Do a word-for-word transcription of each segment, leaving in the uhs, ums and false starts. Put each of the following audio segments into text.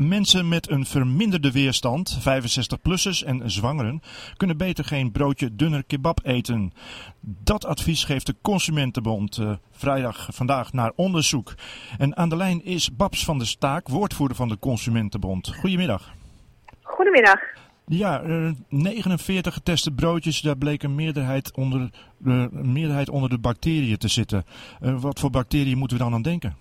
Mensen met een verminderde weerstand, vijfenzestig-plussers en zwangeren, kunnen beter geen broodje dunner kebab eten. Dat advies geeft de Consumentenbond uh, vrijdag vandaag naar onderzoek. En aan de lijn is Babs van der Staak, woordvoerder van de Consumentenbond. Goedemiddag. Goedemiddag. Ja, uh, negenenveertig geteste broodjes, daar bleek een meerderheid onder, uh, een meerderheid onder de bacteriën te zitten. Uh, wat voor bacteriën moeten we dan aan denken?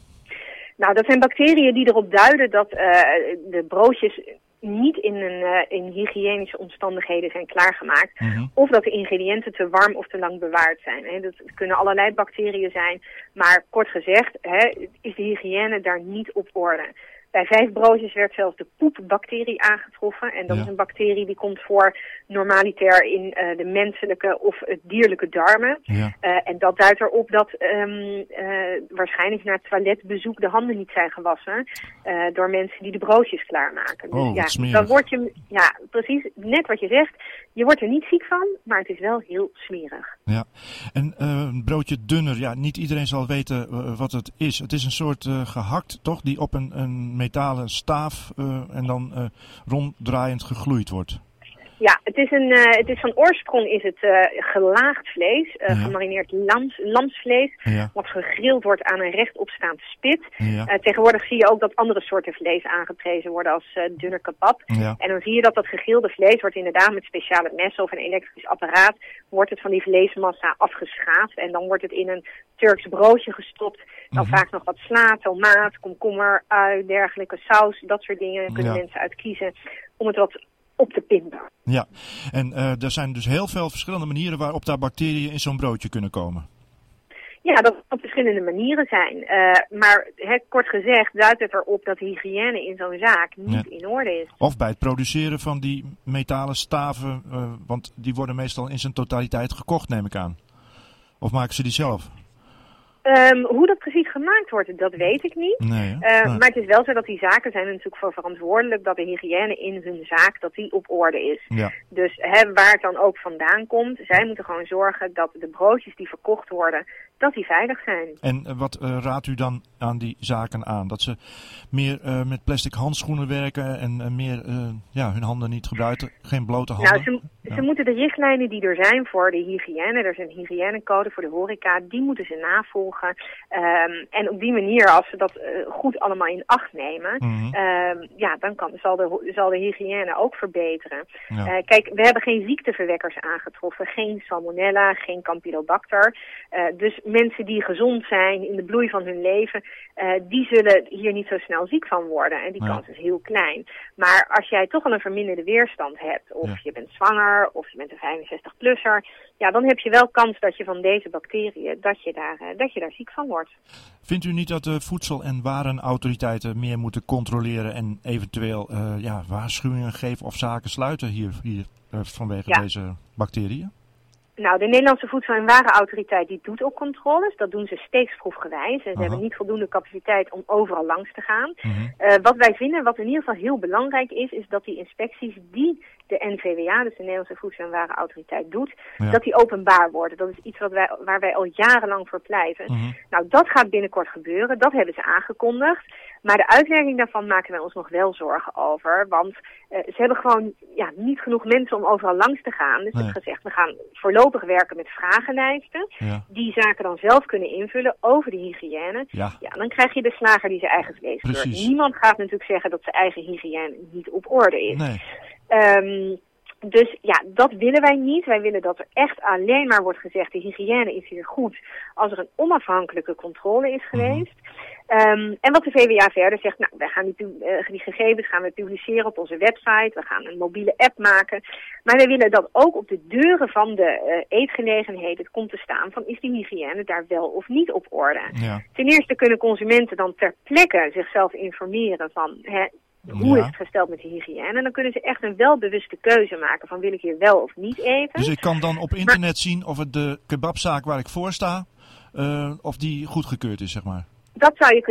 Nou, dat zijn bacteriën die erop duiden dat uh, de broodjes niet in, een, uh, in hygiënische omstandigheden zijn klaargemaakt. Mm-hmm. Of dat de ingrediënten te warm of te lang bewaard zijn. Hè. Dat kunnen allerlei bacteriën zijn. Maar kort gezegd hè, is de hygiëne daar niet op orde. Bij vijf broodjes werd zelfs de poepbacterie aangetroffen. En dat ja. is een bacterie die komt voor normaliter in uh, de menselijke of het dierlijke darmen. Ja. Uh, en dat duidt erop dat um, uh, waarschijnlijk na het toiletbezoek de handen niet zijn gewassen. Uh, door mensen die de broodjes klaarmaken. Oh, dus ja, dan word je, ja, precies, net wat je zegt. Je wordt er niet ziek van, maar het is wel heel smerig. Ja, en uh, een broodje dunner, ja, niet iedereen zal weten uh, wat het is. Het is een soort uh, gehakt, toch, die op een, een metalen staaf uh, en dan uh, ronddraaiend gegloeid wordt. Ja, het is, een, uh, het is van oorsprong is het uh, gelaagd vlees, uh, ja. gemarineerd lams, lamsvlees, ja. wat gegrild wordt aan een rechtopstaand spit. Ja. Uh, tegenwoordig zie je ook dat andere soorten vlees aangeprezen worden als uh, dunner kebab. Ja. En dan zie je dat dat gegrilde vlees wordt inderdaad met speciale messen of een elektrisch apparaat, wordt het van die vleesmassa afgeschaafd en dan wordt het in een Turks broodje gestopt. Dan mm-hmm. vaak nog wat sla, tomaat, komkommer, ui, dergelijke saus, dat soort dingen. Daar kunnen ja. mensen uit kiezen om het wat op te pimpen. Ja, en uh, er zijn dus heel veel verschillende manieren waarop daar bacteriën in zo'n broodje kunnen komen. Ja, dat kan op verschillende manieren zijn. Uh, maar he, kort gezegd duidt het erop dat de hygiëne in zo'n zaak niet ja. in orde is. Of bij het produceren van die metalen staven, uh, want die worden meestal in zijn totaliteit gekocht, neem ik aan. Of maken ze die zelf? Um, hoe dat precies gemaakt wordt, dat weet ik niet. Nee, uh, nee. Maar het is wel zo dat die zaken zijn er natuurlijk voor verantwoordelijk dat de hygiëne in hun zaak, dat die op orde is. Ja. Dus hè, waar het dan ook vandaan komt, zij moeten gewoon zorgen dat de broodjes die verkocht worden, dat die veilig zijn. En uh, wat uh, raadt u dan aan die zaken aan? Dat ze meer uh, met plastic handschoenen werken en uh, meer uh, ja, hun handen niet gebruiken, geen blote handen? Nou, ze, ja. ze moeten de richtlijnen die er zijn voor de hygiëne, er is een hygiënecode voor de horeca, die moeten ze navolgen. Um, en op die manier, als ze dat uh, goed allemaal in acht nemen, mm-hmm. um, ja, dan kan, zal, de, zal de hygiëne ook verbeteren. Ja. Uh, kijk, we hebben geen ziekteverwekkers aangetroffen, geen salmonella, geen campylobacter. Uh, dus mensen die gezond zijn in de bloei van hun leven, uh, die zullen hier niet zo snel ziek van worden. En die ja. kans is heel klein. Maar als jij toch al een verminderde weerstand hebt, of ja. je bent zwanger, of je bent een vijfenzestig-plusser, ja, dan heb je wel kans dat je van deze bacteriën, dat je daar, uh, dat je daar ziek van wordt. Vindt u niet dat de voedsel- en warenautoriteiten meer moeten controleren en eventueel uh, ja, waarschuwingen geven of zaken sluiten hier, hier uh, vanwege ja. deze bacteriën? Nou, de Nederlandse Voedsel- en Warenautoriteit die doet ook controles. Dat doen ze steeksproefgewijs. En ze uh-huh. hebben niet voldoende capaciteit om overal langs te gaan. Uh-huh. Uh, wat wij vinden, wat in ieder geval heel belangrijk is, is dat die inspecties die de N V W A, dus de Nederlandse Voedsel- en Warenautoriteit, doet, ja. dat die openbaar worden. Dat is iets wat wij, waar wij al jarenlang voor pleiten. Uh-huh. Nou, dat gaat binnenkort gebeuren. Dat hebben ze aangekondigd. Maar de uitwerking daarvan maken wij ons nog wel zorgen over. Want uh, ze hebben gewoon ja, niet genoeg mensen om overal langs te gaan. Dus nee. ze hebben gezegd, we gaan voorlopig werken met vragenlijsten. Ja. Die zaken dan zelf kunnen invullen over de hygiëne. Ja. Ja, dan krijg je de slager die zijn eigen vlees kleurt. Niemand gaat natuurlijk zeggen dat zijn eigen hygiëne niet op orde is. Nee. Um, Dus ja, dat willen wij niet. Wij willen dat er echt alleen maar wordt gezegd, de hygiëne is hier goed als er een onafhankelijke controle is geweest. Mm-hmm. Um, en wat de V W A verder zegt, nou, wij gaan die, uh, die gegevens gaan we publiceren op onze website. We gaan een mobiele app maken. Maar wij willen dat ook op de deuren van de uh, eetgelegenheden komt te staan van, is die hygiëne daar wel of niet op orde? Ja. Ten eerste kunnen consumenten dan ter plekke zichzelf informeren van, hè, hoe ja. is het gesteld met de hygiëne? En dan kunnen ze echt een welbewuste keuze maken van, wil ik hier wel of niet eten? Dus ik kan dan op internet maar, zien of het de kebabzaak waar ik voor sta, uh, of die goedgekeurd is, zeg maar. Dat zou je kunnen doen.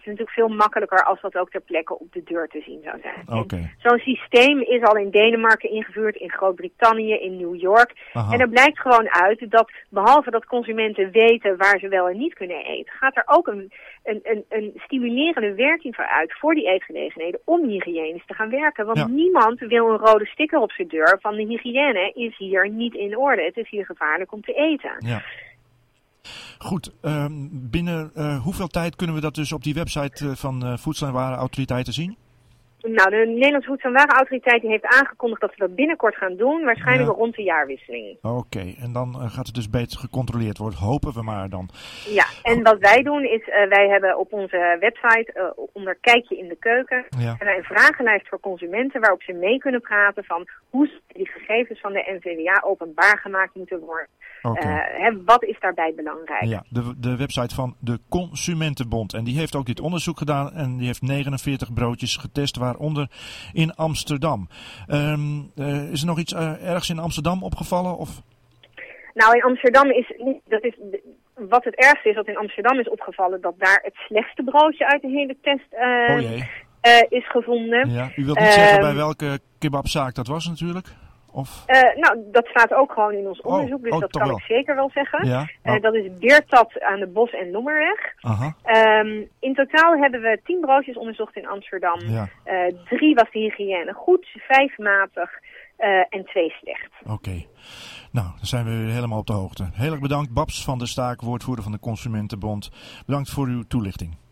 is natuurlijk veel makkelijker als dat ook ter plekke op de deur te zien zou zijn. Okay. Zo'n systeem is al in Denemarken ingevoerd, in Groot-Brittannië, in New York. Aha. En er blijkt gewoon uit dat behalve dat consumenten weten waar ze wel en niet kunnen eten, gaat er ook een, een, een, een stimulerende werking voor uit voor die eetgelegenheden om hygiënisch te gaan werken. Want ja. niemand wil een rode sticker op zijn deur van de hygiëne is hier niet in orde. Het is hier gevaarlijk om te eten. Ja. Goed, uh, binnen uh, hoeveel tijd kunnen we dat dus op die website uh, van uh, Voedsel- en Warenautoriteiten zien? Nou, de Nederlandse Voedsel- en Warenautoriteit heeft aangekondigd dat ze dat binnenkort gaan doen, waarschijnlijk ja. rond de jaarwisseling. Oké, okay. En dan uh, gaat het dus beter gecontroleerd worden, hopen we maar dan. Ja, en Goed. Wat wij doen is, uh, wij hebben op onze website, uh, onder Kijkje in de Keuken, ja. hebben wij een vragenlijst voor consumenten waarop ze mee kunnen praten van hoe die gegevens van de N V W A openbaar gemaakt moeten worden. Okay. Uh, hè, wat is daarbij belangrijk? Ja, de, de website van de Consumentenbond. En die heeft ook dit onderzoek gedaan en die heeft negenenveertig broodjes getest, waaronder in Amsterdam. Um, uh, is er nog iets uh, ergs in Amsterdam opgevallen? Of? Nou, in Amsterdam is, dat is, wat het ergste is wat in Amsterdam is opgevallen, dat daar het slechtste broodje uit de hele test uh, oh jee. uh, is gevonden. Ja, u wilt niet uh, zeggen bij welke kebabzaak dat was natuurlijk? Of? Uh, nou, dat staat ook gewoon in ons onderzoek, oh, dus oh, dat kan wel. ik zeker wel zeggen. Ja? Oh. Uh, dat is Beertad aan de Bos- en Lommerweg. Aha. Um, in totaal hebben we tien broodjes onderzocht in Amsterdam. Ja. Uh, drie was de hygiëne goed, vijf matig uh, en twee slecht. Oké. Okay. Nou, dan zijn we weer helemaal op de hoogte. Heel erg bedankt, Babs van der Staak, woordvoerder van de Consumentenbond. Bedankt voor uw toelichting.